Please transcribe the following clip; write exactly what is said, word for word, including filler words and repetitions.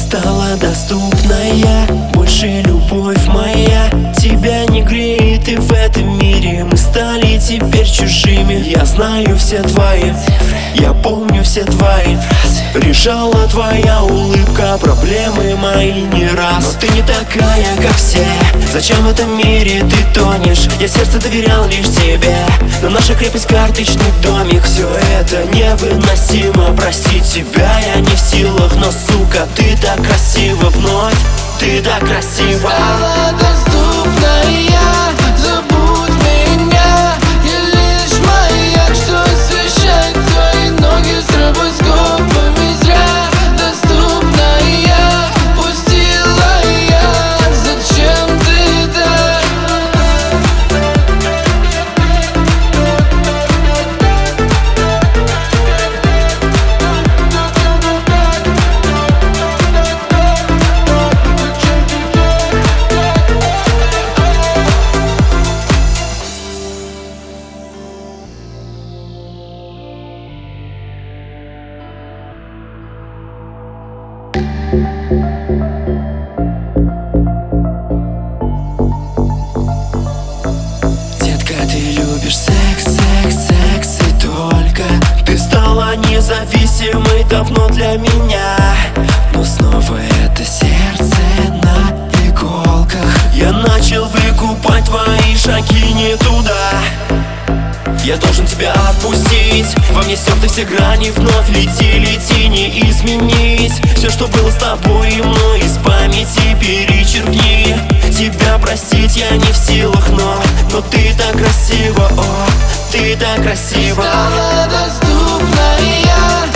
стала доступная, больше любовь моя тебя не греет, и в этом мире мы стали теперь чужими. Я знаю все твои цифры, я помню все твои фразы. Решала твоя улыбка проблемы мои не раз. Но ты не такая, как все. Зачем в этом мире ты тонешь? Я сердце доверял лишь тебе, но наша крепость карточный домик. Все это невыносимо, простить тебя я не в силах. Но, сука, ты так красива вновь, ты так красива. Стала доступная, забудь меня. Я лишь маяк, что освещает твои ноги стробоскопами. Зря доступная, пустила я. Зачем ты так? Детка, ты любишь секс, секс, секс и только. Ты стала независимой давно для меня, но снова это сердце на иголках. Я начал выкупать твои шаги не туда. Я должен тебя отпустить. Во мне стерты все грани, вновь лети, лети, не изменить. Все, что было с тобой и мной, из памяти перечеркни. Тебя простить я не в силах, но Но ты так красива, о, ты так красива. Стала доступная,